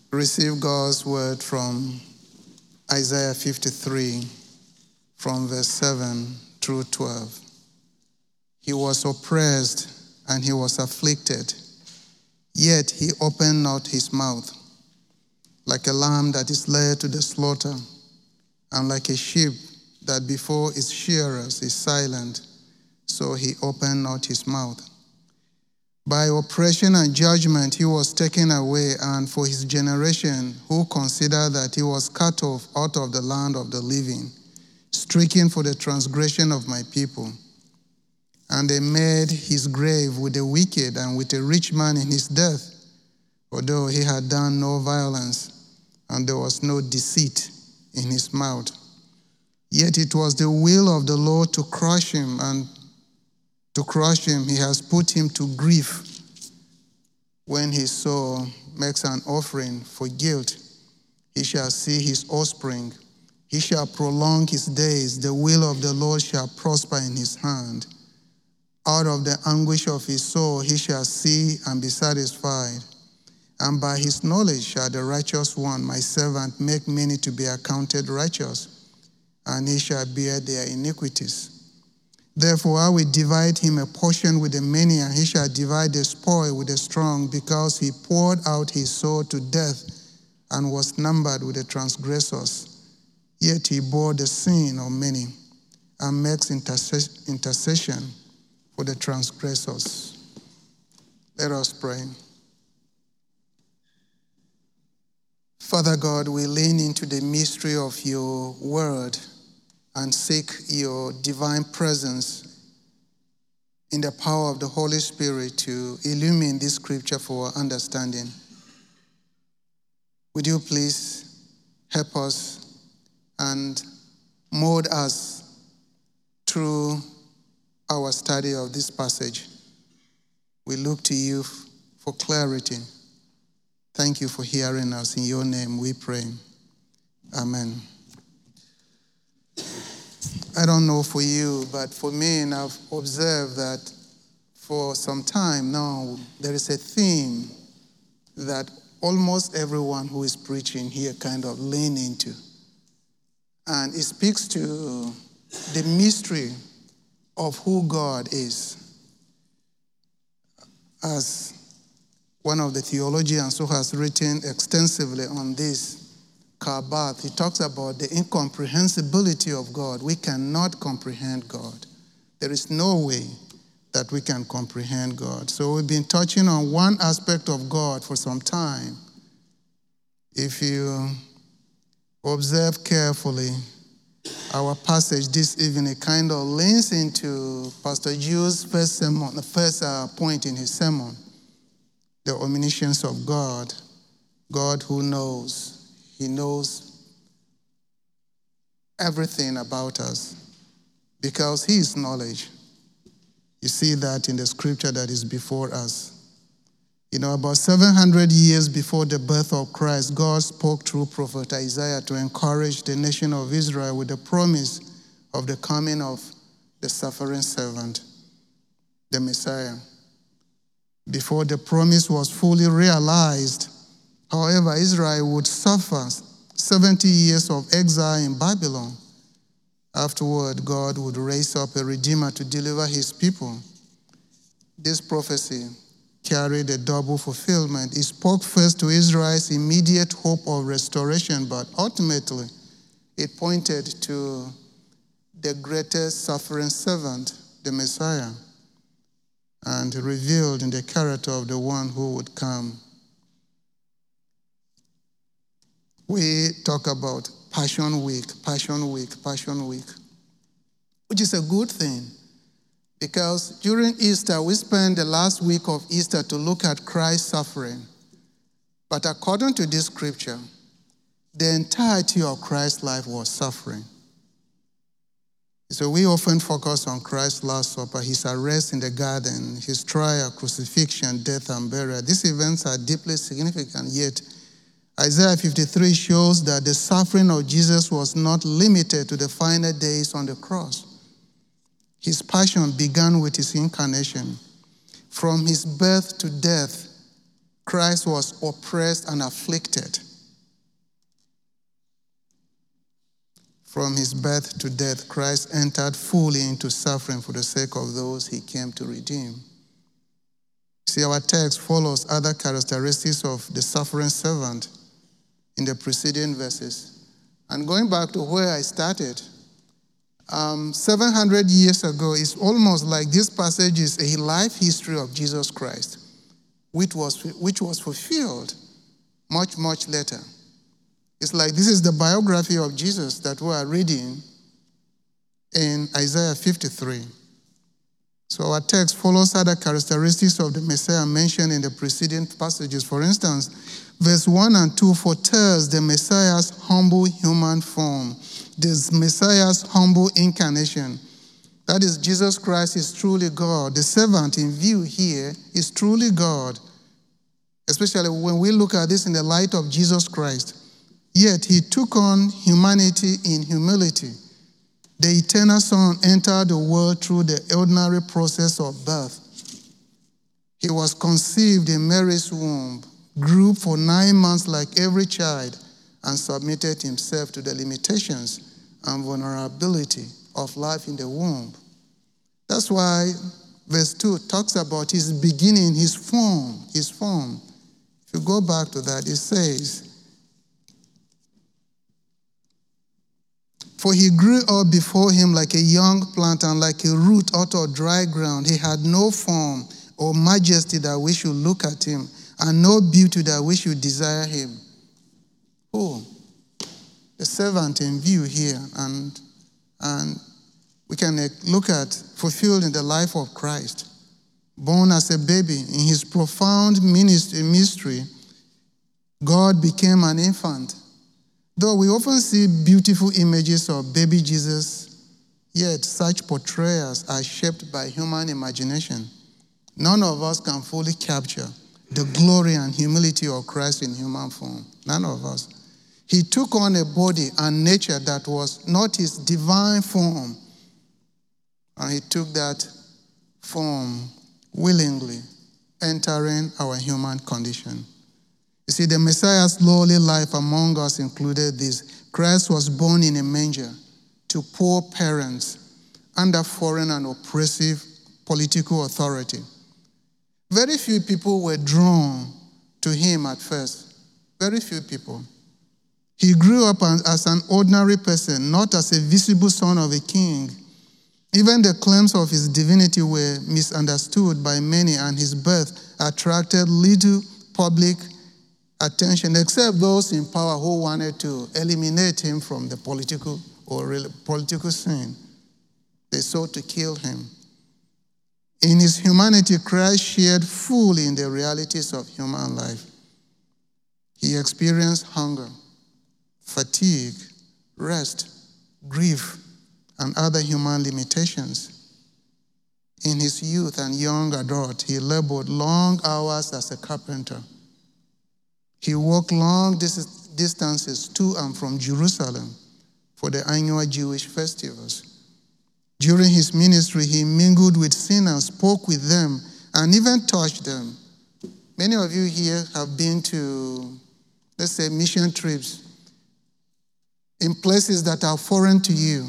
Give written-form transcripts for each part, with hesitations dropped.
Receive God's word from Isaiah 53, from verse 7 through 12. He was oppressed and he was afflicted, yet he opened not his mouth. Like a lamb that is led to the slaughter, and like a sheep that before its shearers is silent, so he opened not his mouth. By oppression and judgment he was taken away, and for his generation, who considered that he was cut off out of the land of the living, stricken for the transgression of my people. And they made his grave with the wicked and with a rich man in his death, although he had done no violence, and there was no deceit in his mouth. Yet it was the will of the Lord to crush him, and to crush him he has put him to grief. When his soul makes an offering for guilt, he shall see his offspring. He shall prolong his days. The will of the Lord shall prosper in his hand. Out of the anguish of his soul he shall see and be satisfied. And by his knowledge shall the righteous one, my servant, make many to be accounted righteous, and he shall bear their iniquities. Therefore I will divide him a portion with the many, and he shall divide the spoil with the strong, because he poured out his soul to death and was numbered with the transgressors. Yet he bore the sin of many and makes intercession for the transgressors. Let us pray. Father God, we lean into the mystery of your word and seek your divine presence in the power of the Holy Spirit to illumine this scripture for our understanding. Would you please help us and mold us through our study of this passage? We look to you for clarity. Thank you for hearing us. In your name we pray. Amen. I don't know for you, but for me, and I've observed that for some time now, there is a theme that almost everyone who is preaching here kind of lean into. And it speaks to the mystery of who God is. As one of the theologians who has written extensively on this, Karl Barth, he talks about the incomprehensibility of God. We cannot comprehend God. There is no way that we can comprehend God. So we've been touching on one aspect of God for some time. If you observe carefully, our passage this evening kind of leans into Pastor Jules' first sermon, the first point in his sermon. The omniscience of God, God who knows. He knows everything about us because he is knowledge. You see that in the scripture that is before us. About 700 years before the birth of Christ, God spoke through prophet Isaiah to encourage the nation of Israel with the promise of the coming of the suffering servant, the Messiah. Before the promise was fully realized, however, Israel would suffer 70 years of exile in Babylon. Afterward, God would raise up a Redeemer to deliver his people. This prophecy carried a double fulfillment. It spoke first to Israel's immediate hope of restoration, but ultimately it pointed to the greatest suffering servant, the Messiah, and revealed in the character of the one who would come. We talk about Passion Week, which is a good thing because during Easter, we spend the last week of Easter to look at Christ's suffering. But according to this scripture, the entirety of Christ's life was suffering. So we often focus on Christ's Last Supper, his arrest in the garden, his trial, crucifixion, death, and burial. These events are deeply significant, yet Isaiah 53 shows that the suffering of Jesus was not limited to the final days on the cross. His passion began with his incarnation. From his birth to death, Christ was oppressed and afflicted. From his birth to death, Christ entered fully into suffering for the sake of those he came to redeem. See, our text follows other characteristics of the suffering servant in the preceding verses. And going back to where I started, 700 years ago, it's almost like this passage is a life history of Jesus Christ, which was fulfilled much, much later. It's like this is the biography of Jesus that we are reading in Isaiah 53. So our text follows other characteristics of the Messiah mentioned in the preceding passages. For instance, verse 1 and 2 foretells the Messiah's humble human form, the Messiah's humble incarnation. That is, Jesus Christ is truly God. The servant in view here is truly God, especially when we look at this in the light of Jesus Christ. Yet he took on humanity in humility. The eternal Son entered the world through the ordinary process of birth. He was conceived in Mary's womb, grew for 9 months like every child, and submitted himself to the limitations and vulnerability of life in the womb. That's why verse 2 talks about his beginning, his form. If you go back to that, it says, "For he grew up before him like a young plant and like a root out of dry ground. He had no form or majesty that we should look at him, and no beauty that we should desire him." Oh, the servant in view here, and we can look at fulfilled in the life of Christ. Born as a baby, in his profound mystery, God became an infant. Though we often see beautiful images of baby Jesus, yet such portrayals are shaped by human imagination. None of us can fully capture the glory and humility of Christ in human form. None of us. He took on a body and nature that was not his divine form, and he took that form willingly, entering our human condition. You see, the Messiah's lowly life among us included this. Christ was born in a manger to poor parents under foreign and oppressive political authority. Very few people were drawn to him at first. Very few people. He grew up as an ordinary person, not as a visible son of a king. Even the claims of his divinity were misunderstood by many, and his birth attracted little public attention, except those in power who wanted to eliminate him from the political scene. They sought to kill him. In his humanity, Christ shared fully in the realities of human life. He experienced hunger, fatigue, rest, grief, and other human limitations. In his youth and young adult, he labored long hours as a carpenter. He walked long distances to and from Jerusalem for the annual Jewish festivals. During his ministry, he mingled with sinners, spoke with them, and even touched them. Many of you here have been to, let's say, mission trips in places that are foreign to you.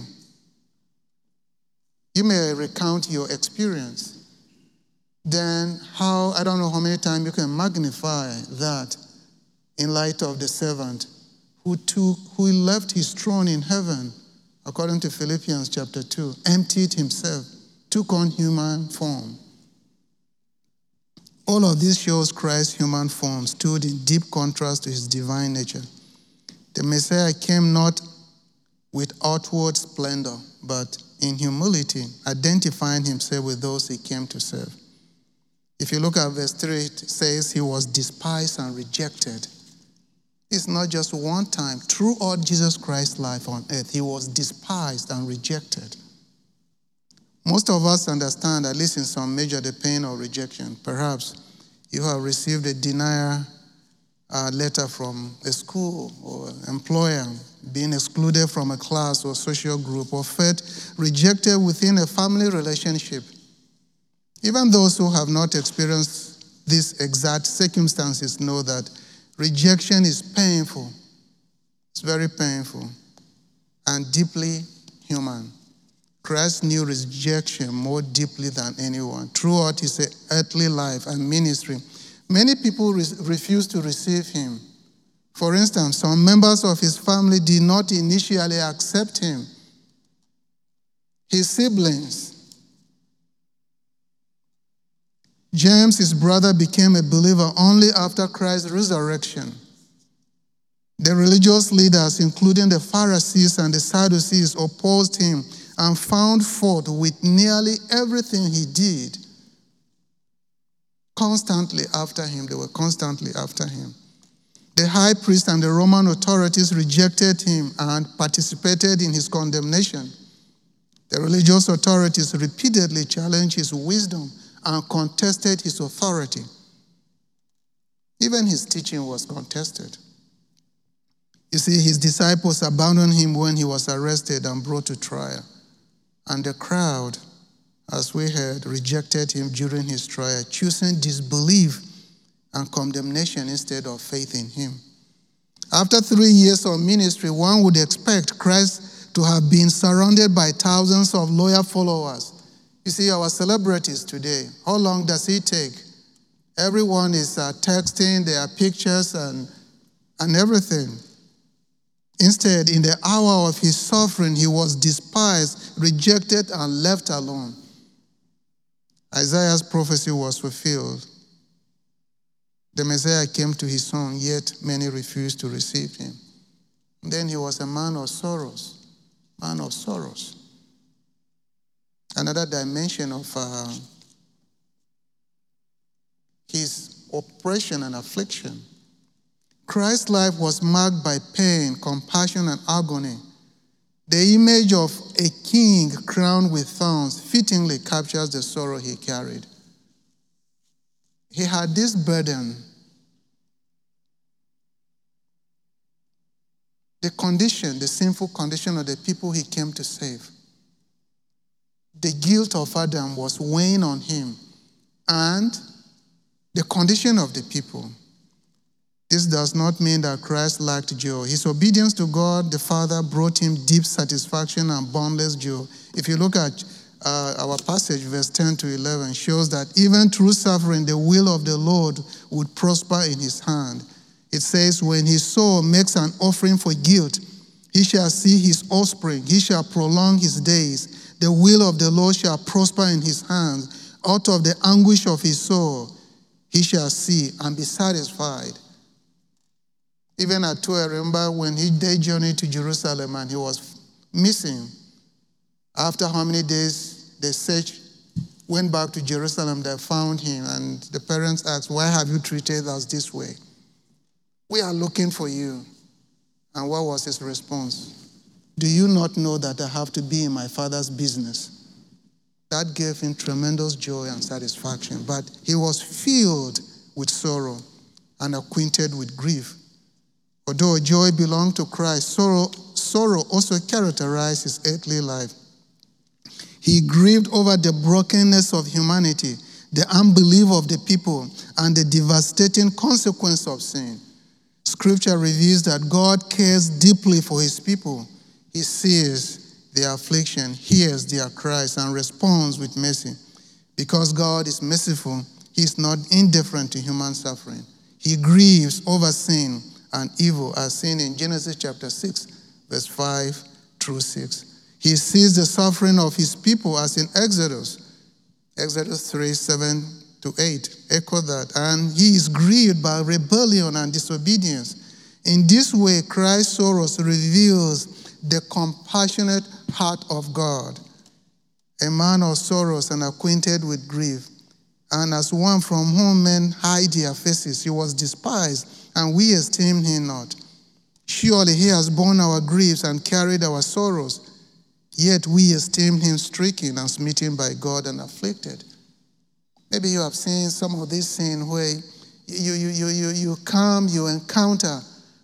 You may recount your experience. Then I don't know how many times you can magnify that in light of the servant who left his throne in heaven, according to Philippians chapter 2, emptied himself, took on human form. All of this shows Christ's human form stood in deep contrast to his divine nature. The Messiah came not with outward splendor, but in humility, identifying himself with those he came to serve. If you look at verse 3, it says he was despised and rejected. It's not just one time. Throughout Jesus Christ's life on earth, he was despised and rejected. Most of us understand, at least in some measure, the pain of rejection. Perhaps you have received a denial letter from a school or employer, being excluded from a class or social group, or felt rejected within a family relationship. Even those who have not experienced these exact circumstances know that rejection is painful. It's very painful and deeply human. Christ knew rejection more deeply than anyone. Throughout his earthly life and ministry, many people refused to receive him. For instance, some members of his family did not initially accept him. His siblings. James, his brother, became a believer only after Christ's resurrection. The religious leaders, including the Pharisees and the Sadducees, opposed him and found fault with nearly everything he did. Constantly after him, they were constantly after him. The high priest and the Roman authorities rejected him and participated in his condemnation. The religious authorities repeatedly challenged his wisdom and contested his authority. Even his teaching was contested. You see, his disciples abandoned him when he was arrested and brought to trial. And the crowd, as we heard, rejected him during his trial, choosing disbelief and condemnation instead of faith in him. After 3 years of ministry, one would expect Christ to have been surrounded by thousands of loyal followers. You see, our celebrities today, how long does it take? Everyone is texting their pictures and everything. Instead, in the hour of his suffering, he was despised, rejected, and left alone. Isaiah's prophecy was fulfilled. The Messiah came to his own, yet many refused to receive him. And then he was a man of sorrows. Man of sorrows. Another dimension of his oppression and affliction. Christ's life was marked by pain, compassion, and agony. The image of a king crowned with thorns fittingly captures the sorrow he carried. He had this burden. The condition, the sinful condition of the people he came to save. The guilt of Adam was weighing on him, and the condition of the people. This does not mean that Christ lacked joy. His obedience to God the Father brought him deep satisfaction and boundless joy. If you look at our passage, verse 10 to 11, shows that even through suffering, the will of the Lord would prosper in his hand. It says, when his soul makes an offering for guilt, he shall see his offspring. He shall prolong his days. The will of the Lord shall prosper in his hands. Out of the anguish of his soul, he shall see and be satisfied. Even at 2, I remember when they journeyed to Jerusalem and he was missing. After how many days they searched, went back to Jerusalem, they found him. And the parents asked, why have you treated us this way? We are looking for you. And what was his response? Do you not know that I have to be in my Father's business? That gave him tremendous joy and satisfaction. But he was filled with sorrow and acquainted with grief. Although joy belonged to Christ, sorrow also characterized his earthly life. He grieved over the brokenness of humanity, the unbelief of the people, and the devastating consequence of sin. Scripture reveals that God cares deeply for his people. He sees their affliction, hears their cries, and responds with mercy. Because God is merciful, he is not indifferent to human suffering. He grieves over sin and evil, as seen in Genesis chapter 6, verse 5 through 6. He sees the suffering of his people as in Exodus 3, 7 to 8, echo that. And he is grieved by rebellion and disobedience. In this way, Christ's sorrows reveals the compassionate heart of God. A man of sorrows and acquainted with grief. And as one from whom men hide their faces, he was despised, and we esteem him not. Surely he has borne our griefs and carried our sorrows, yet we esteem him stricken and smitten by God and afflicted. Maybe you have seen some of these scenes where you come, you encounter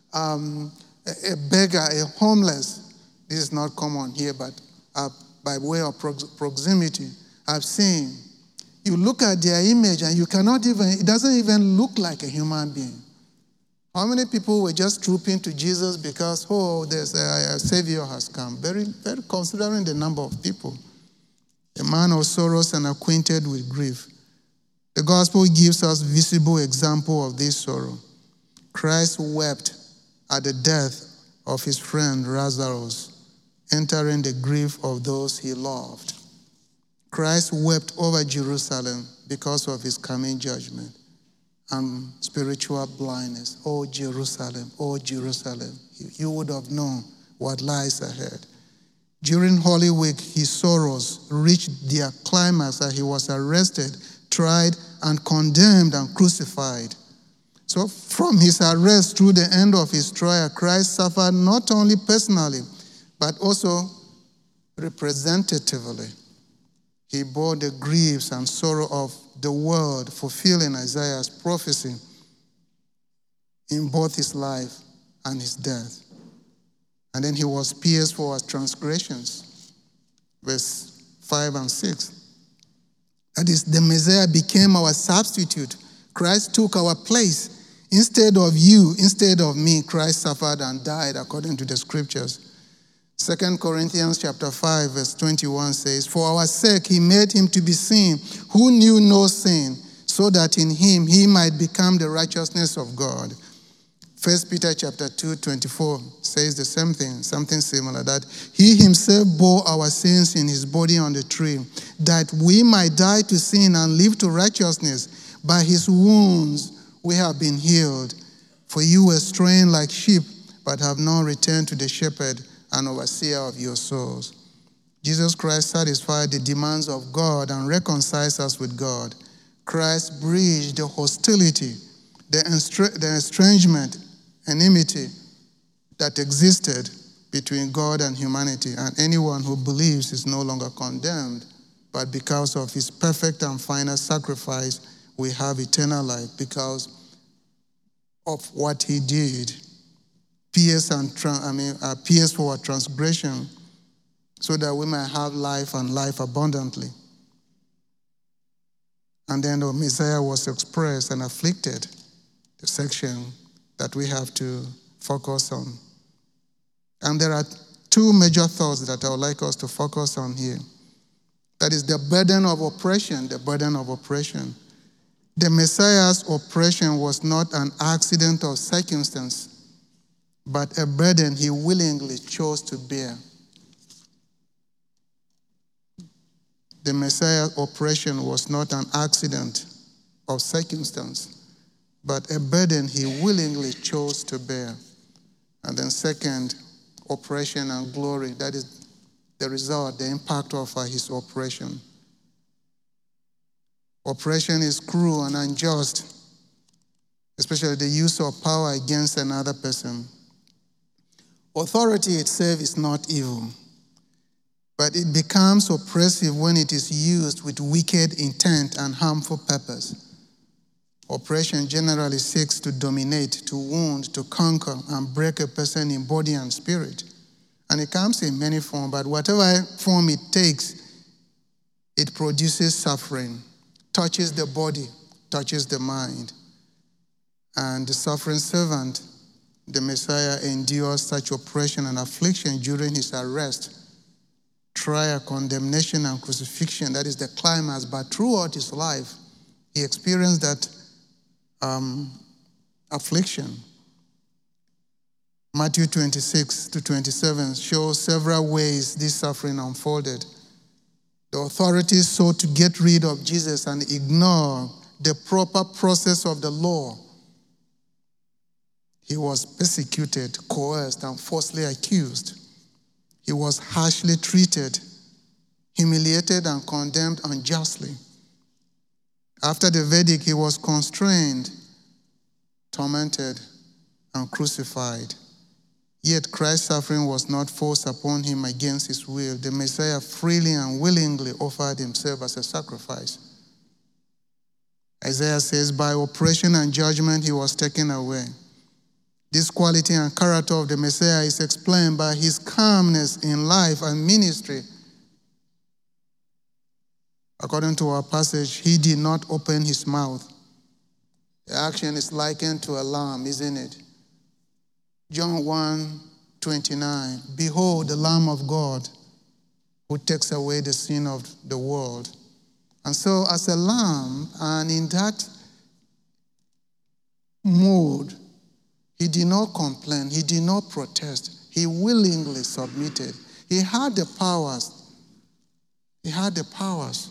a beggar, a homeless. This is not common here, but by way of proximity, I've seen. You look at their image and it doesn't even look like a human being. How many people were just trooping to Jesus because, there's a Savior has come? Very, very considering the number of people. A man of sorrows and acquainted with grief. The gospel gives us visible example of this sorrow. Christ wept at the death of his friend Lazarus, entering the grief of those he loved. Christ wept over Jerusalem because of his coming judgment and spiritual blindness. Oh, Jerusalem, you would have known what lies ahead. During Holy Week, his sorrows reached their climax as he was arrested, tried, and condemned and crucified. So from his arrest through the end of his trial, Christ suffered not only personally, but also representatively. He bore the griefs and sorrow of the world, fulfilling Isaiah's prophecy in both his life and his death. And then he was pierced for our transgressions. Verse 5 and 6. That is, the Messiah became our substitute. Christ took our place. Instead of you, instead of me, Christ suffered and died according to the scriptures. 2 Corinthians chapter 5, verse 21 says, For our sake he made him to be sin, who knew no sin, so that in him he might become the righteousness of God. 1 Peter chapter 2, 24 says the same thing, something similar, that he himself bore our sins in his body on the tree, that we might die to sin and live to righteousness. By his wounds we have been healed. For you were straying like sheep, but have now returned to the shepherd and overseer of your souls. Jesus Christ satisfied the demands of God and reconciled us with God. Christ bridged the hostility, the estrangement, enmity that existed between God and humanity, and anyone who believes is no longer condemned, but because of his perfect and final sacrifice, we have eternal life because of what he did. Pierced for our transgression, so that we might have life and life abundantly. And then the Messiah was expressed and afflicted, the section that we have to focus on. And there are two major thoughts that I would like us to focus on here. That is the burden of oppression, the burden of oppression. The Messiah's oppression was not an accident or circumstance, but a burden he willingly chose to bear. The Messiah's oppression was not an accident or circumstance, but a burden he willingly chose to bear. And then second, oppression and glory. That is the result, the impact of his oppression. Oppression is cruel and unjust, especially the use of power against another person. Authority itself is not evil, but it becomes oppressive when it is used with wicked intent and harmful purpose. Oppression generally seeks to dominate, to wound, to conquer, and break a person in body and spirit. And it comes in many forms, but whatever form it takes, it produces suffering, touches the body, touches the mind. And the suffering servant, the Messiah, endures such oppression and affliction during his arrest, trial, condemnation, and crucifixion. That is the climax. But throughout his life, he experienced that affliction. Matthew 26 to 27 shows several ways this suffering unfolded. The authorities sought to get rid of Jesus and ignore the proper process of the law. He was persecuted, coerced, and falsely accused. He was harshly treated, humiliated, and condemned unjustly. After the verdict, he was constrained, tormented, and crucified. Yet Christ's suffering was not forced upon him against his will. The Messiah freely and willingly offered himself as a sacrifice. Isaiah says, by oppression and judgment he was taken away. This quality and character of the Messiah is explained by his calmness in life and ministry. According to our passage, he did not open his mouth. The action is likened to a lamb, isn't it? John 1:29. Behold, the Lamb of God who takes away the sin of the world. And so as a lamb, and in that mode, he did not complain, he did not protest, he willingly submitted. He had the powers. He had the powers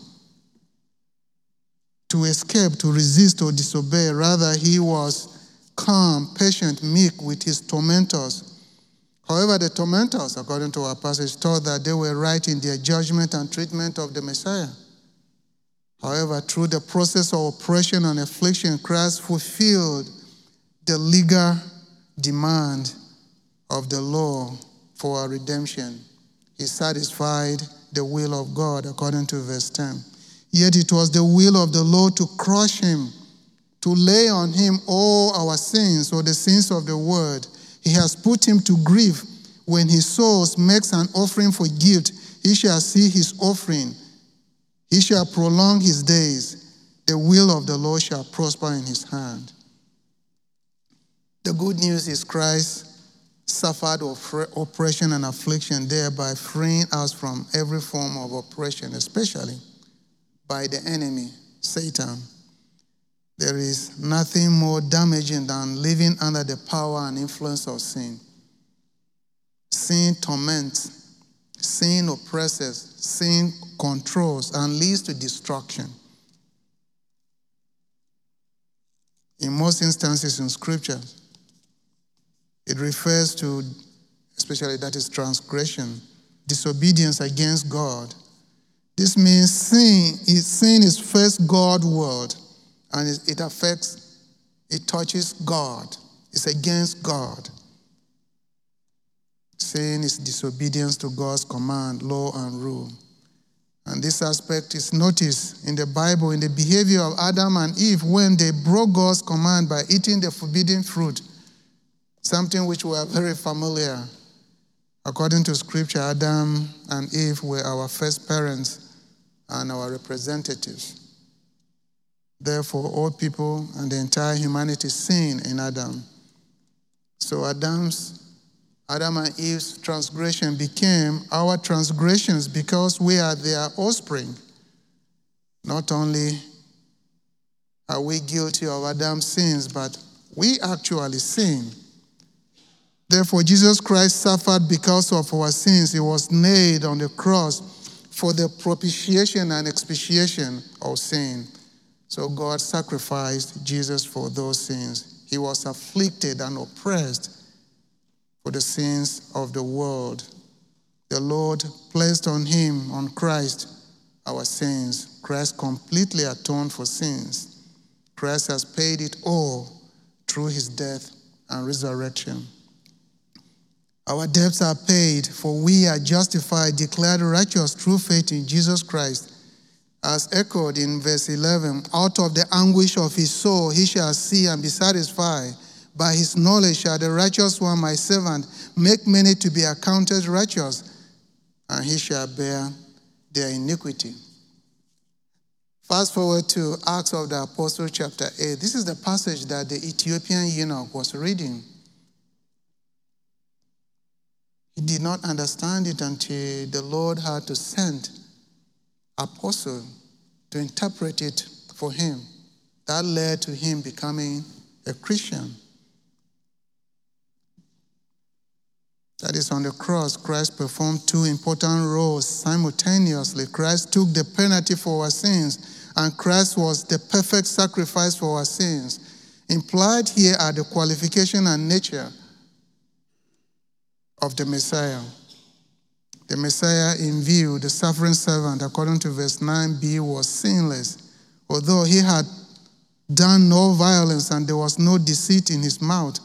to escape, to resist, or disobey. Rather, he was calm, patient, meek with his tormentors. However, the tormentors, according to our passage, thought that they were right in their judgment and treatment of the Messiah. However, through the process of oppression and affliction, Christ fulfilled the legal demand of the law for our redemption. He satisfied the will of God, according to verse 10. Yet it was the will of the Lord to crush him, to lay on him all our sins, or the sins of the world. He has put him to grief. When his soul makes an offering for guilt, he shall see his offering. He shall prolong his days. The will of the Lord shall prosper in his hand. The good news is Christ suffered oppression and affliction, thereby freeing us from every form of oppression, especially by the enemy, Satan. There is nothing more damaging than living under the power and influence of sin. Sin torments, sin oppresses, sin controls, and leads to destruction. In most instances in Scripture, it refers to, especially that is transgression, disobedience against God. This means sin is first God's word, and it touches God. It's against God. Sin is disobedience to God's command, law, and rule. And this aspect is noticed in the Bible in the behavior of Adam and Eve when they broke God's command by eating the forbidden fruit, something which we are very familiar. According to Scripture, Adam and Eve were our first parents and our representatives. Therefore, all people and the entire humanity sinned in Adam. So Adam and Eve's transgression became our transgressions because we are their offspring. Not only are we guilty of Adam's sins, but we actually sin. Therefore, Jesus Christ suffered because of our sins. He was nailed on the cross for the propitiation and expiation of sin. So God sacrificed Jesus for those sins. He was afflicted and oppressed for the sins of the world. The Lord placed on him, on Christ, our sins. Christ completely atoned for sins. Christ has paid it all through his death and resurrection. Our debts are paid, for we are justified, declared righteous through faith in Jesus Christ. As echoed in verse 11, out of the anguish of his soul he shall see and be satisfied. By his knowledge shall the righteous one, my servant, make many to be accounted righteous, and he shall bear their iniquity. Fast forward to Acts of the Apostles chapter 8. This is the passage that the Ethiopian eunuch was reading. He did not understand it until the Lord had to send apostle to interpret it for him. That led to him becoming a Christian. That is, on the cross, Christ performed two important roles simultaneously. Christ took the penalty for our sins, and Christ was the perfect sacrifice for our sins. Implied here are the qualification and nature of the Messiah. The Messiah in view, the suffering servant, according to verse 9b, was sinless. Although he had done no violence and there was no deceit in his mouth.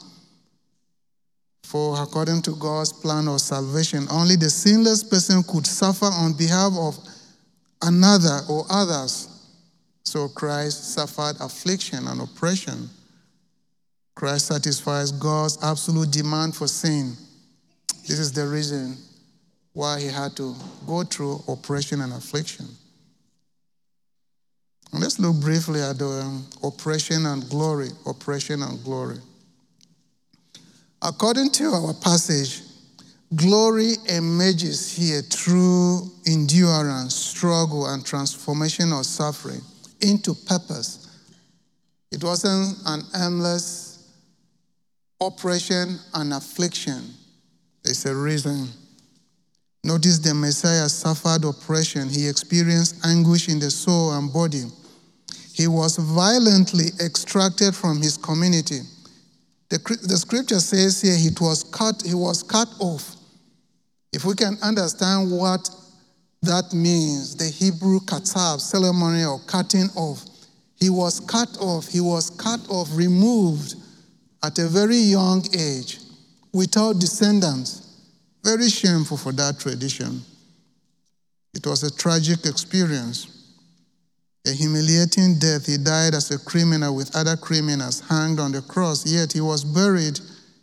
For according to God's plan of salvation, only the sinless person could suffer on behalf of another or others. So Christ suffered affliction and oppression. Christ satisfies God's absolute demand for sin. This is the reason why he had to go through oppression and affliction. Let's look briefly at the oppression and glory. Oppression and glory. According to our passage, glory emerges here through endurance, struggle, and transformation of suffering into purpose. It wasn't an aimless oppression and affliction. There's a reason. Notice the Messiah suffered oppression. He experienced anguish in the soul and body. He was violently extracted from his community. The scripture says here he was cut off. If we can understand what that means, the Hebrew katab, ceremony of cutting off. He was cut off. He was cut off, removed at a very young age, without descendants. Very shameful for that tradition. It was a tragic experience. A humiliating death. He died as a criminal with other criminals, hanged on the cross, yet he was buried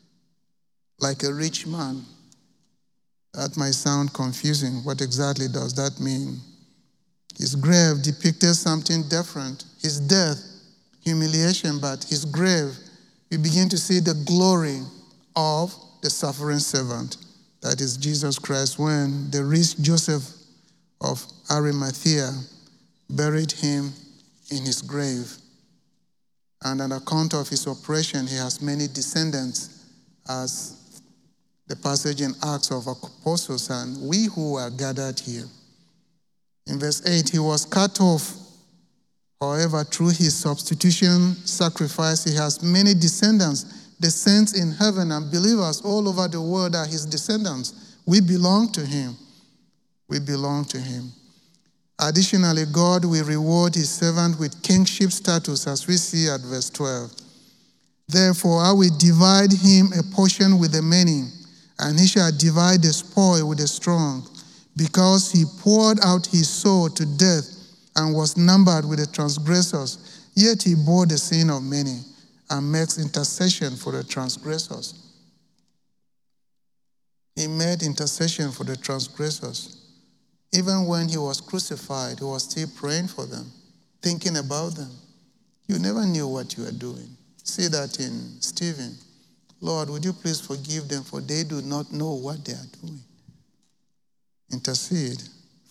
like a rich man. That might sound confusing. What exactly does that mean? His grave depicted something different. His death, humiliation, but his grave, we begin to see the glory of the suffering servant. That is Jesus Christ, when the rich Joseph of Arimathea buried him in his grave. And on account of his oppression, he has many descendants, as the passage in Acts of Apostles, and we who are gathered here. In verse 8, he was cut off. However, through his substitution sacrifice, he has many descendants. The saints in heaven and believers all over the world are his descendants. We belong to him. We belong to him. Additionally, God will reward his servant with kingship status, as we see at verse 12. Therefore, I will divide him a portion with the many, and he shall divide the spoil with the strong, because he poured out his soul to death and was numbered with the transgressors, yet he bore the sin of many and makes intercession for the transgressors. He made intercession for the transgressors. Even when he was crucified, he was still praying for them, thinking about them. You never knew what you were doing. See that in Stephen. Lord, would you please forgive them, for they do not know what they are doing. Interceded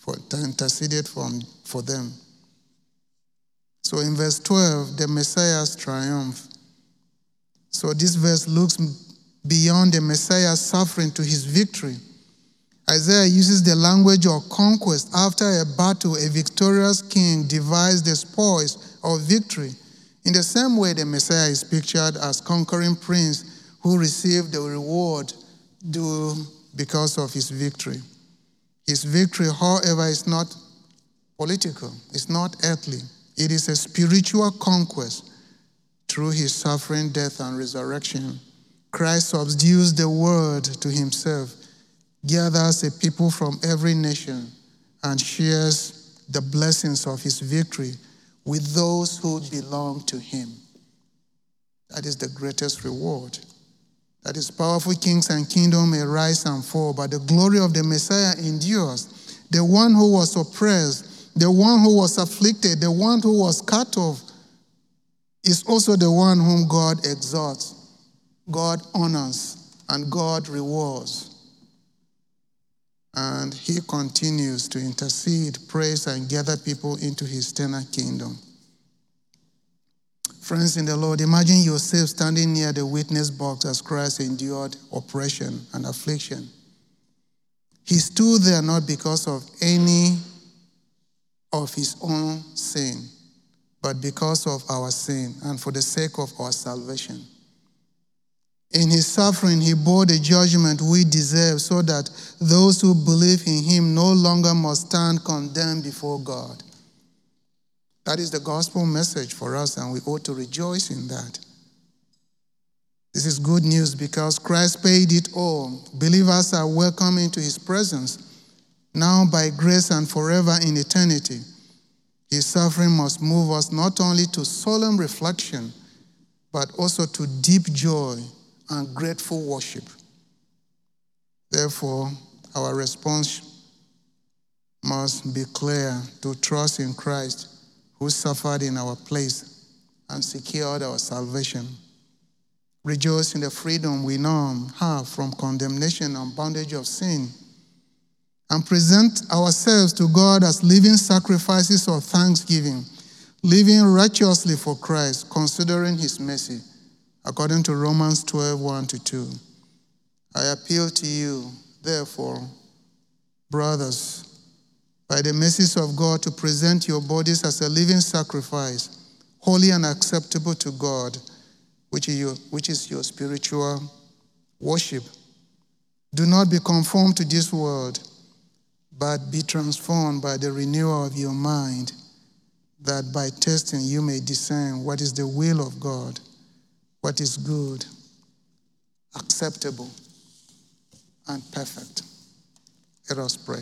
for them. So in verse 12, the Messiah's triumph. So this verse looks beyond the Messiah's suffering to his victory. Isaiah uses the language of conquest. After a battle, a victorious king divides the spoils of victory. In the same way, the Messiah is pictured as conquering prince who received the reward due because of his victory. His victory, however, is not political. It's not earthly. It is a spiritual conquest through his suffering, death, and resurrection. Christ subdues the world to himself, gathers a people from every nation, and shares the blessings of his victory with those who belong to him. That is the greatest reward. That is, powerful kings and kingdoms may rise and fall, but the glory of the Messiah endures. The one who was oppressed, the one who was afflicted, the one who was cut off, is also the one whom God exalts, God honors, and God rewards. And he continues to intercede, praise, and gather people into his eternal kingdom. Friends in the Lord, imagine yourself standing near the witness box as Christ endured oppression and affliction. He stood there not because of any of his own sin, but because of our sin and for the sake of our salvation. In his suffering, he bore the judgment we deserve so that those who believe in him no longer must stand condemned before God. That is the gospel message for us, and we ought to rejoice in that. This is good news because Christ paid it all. Believers are welcome into his presence, now by grace and forever in eternity. His suffering must move us not only to solemn reflection, but also to deep joy and grateful worship. Therefore, our response must be clear: to trust in Christ, who suffered in our place and secured our salvation. Rejoice in the freedom we now have from condemnation and bondage of sin, and present ourselves to God as living sacrifices of thanksgiving, living righteously for Christ, considering his mercy, according to Romans 12, 1-2. I appeal to you, therefore, brothers, by the mercies of God, to present your bodies as a living sacrifice, holy and acceptable to God, which is your spiritual worship. Do not be conformed to this world, but be transformed by the renewal of your mind, that by testing you may discern what is the will of God, what is good, acceptable, and perfect. Let us pray.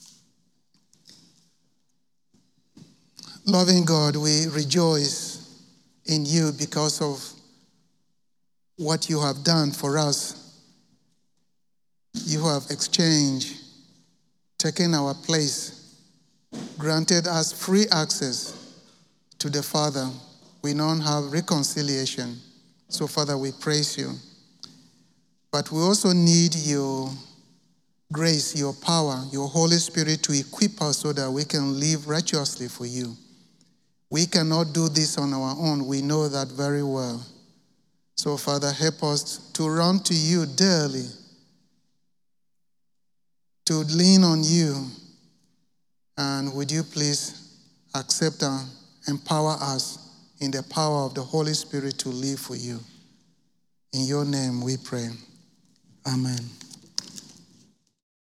Loving God, we rejoice in you because of what you have done for us. You have exchanged, taken our place, granted us free access to the Father. We now have reconciliation. So, Father, we praise you. But we also need your grace, your power, your Holy Spirit to equip us so that we can live righteously for you. We cannot do this on our own. We know that very well. So, Father, help us to run to you daily, to lean on you. And would you please accept and empower us in the power of the Holy Spirit to live for you. In your name we pray. Amen.